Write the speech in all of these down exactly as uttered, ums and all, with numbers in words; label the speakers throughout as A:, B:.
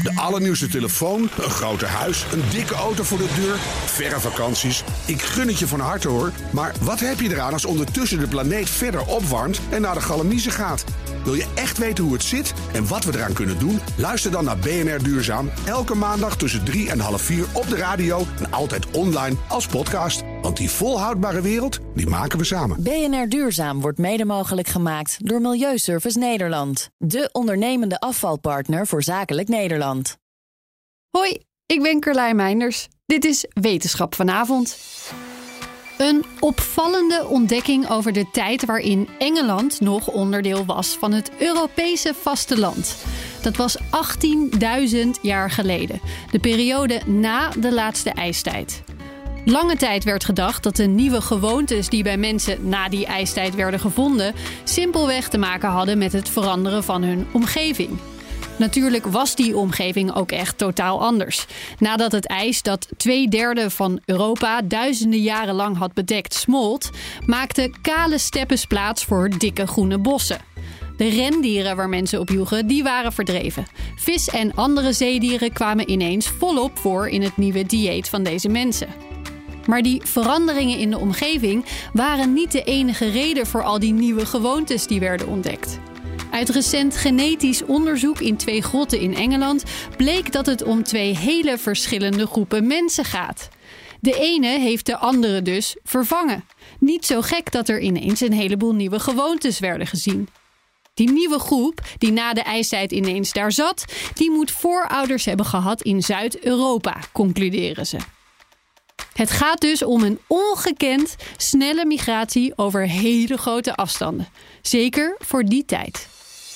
A: De allernieuwste telefoon, een groter huis, een dikke auto voor de deur, verre vakanties. Ik gun het je van harte hoor. Maar wat heb je eraan als ondertussen de planeet verder opwarmt en naar de galamiezen gaat? Wil je echt weten hoe het zit en wat we eraan kunnen doen? Luister dan naar B N R Duurzaam. Elke maandag tussen drie en half vier op de radio en altijd online als podcast. Want die volhoudbare wereld, die maken we samen.
B: B N R Duurzaam wordt mede mogelijk gemaakt door Milieuservice Nederland. De ondernemende afvalpartner voor zakelijk Nederland.
C: Hoi, ik ben Carlijn Meinders. Dit is Wetenschap vanavond. Een opvallende ontdekking over de tijd waarin Engeland nog onderdeel was van het Europese vasteland. Dat was achttienduizend jaar geleden, de periode na de laatste ijstijd. Lange tijd werd gedacht dat de nieuwe gewoontes die bij mensen na die ijstijd werden gevonden simpelweg te maken hadden met het veranderen van hun omgeving. Natuurlijk was die omgeving ook echt totaal anders. Nadat het ijs dat twee derde van Europa duizenden jaren lang had bedekt smolt, maakten kale steppes plaats voor dikke groene bossen. De rendieren waar mensen op joegen, die waren verdreven. Vis en andere zeedieren kwamen ineens volop voor in het nieuwe dieet van deze mensen. Maar die veranderingen in de omgeving waren niet de enige reden voor al die nieuwe gewoontes die werden ontdekt. Uit recent genetisch onderzoek in twee grotten in Engeland bleek dat het om twee hele verschillende groepen mensen gaat. De ene heeft de andere dus vervangen. Niet zo gek dat er ineens een heleboel nieuwe gewoontes werden gezien. Die nieuwe groep, die na de ijstijd ineens daar zat, die moet voorouders hebben gehad in Zuid-Europa, concluderen ze. Het gaat dus om een ongekend snelle migratie over hele grote afstanden. Zeker voor die tijd.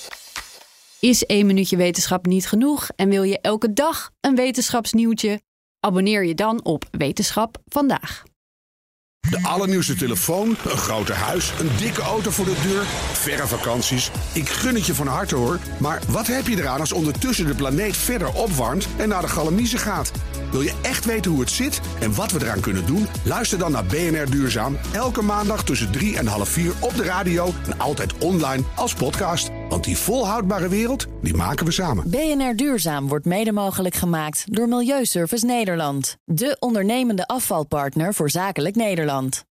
C: Is één minuutje wetenschap niet genoeg en wil je elke dag een wetenschapsnieuwtje? Abonneer je dan op Wetenschap Vandaag.
A: De allernieuwste telefoon, een groter huis, een dikke auto voor de deur, verre vakanties. Ik gun het je van harte hoor. Maar wat heb je eraan als ondertussen de planeet verder opwarmt en naar de galamiezen gaat? Wil je echt weten hoe het zit en wat we eraan kunnen doen? Luister dan naar B N R Duurzaam. Elke maandag tussen drie en half vier op de radio en altijd online als podcast. Want die volhoudbare wereld, die maken we samen.
B: B N R Duurzaam wordt mede mogelijk gemaakt door Milieuservice Nederland. De ondernemende afvalpartner voor zakelijk Nederland.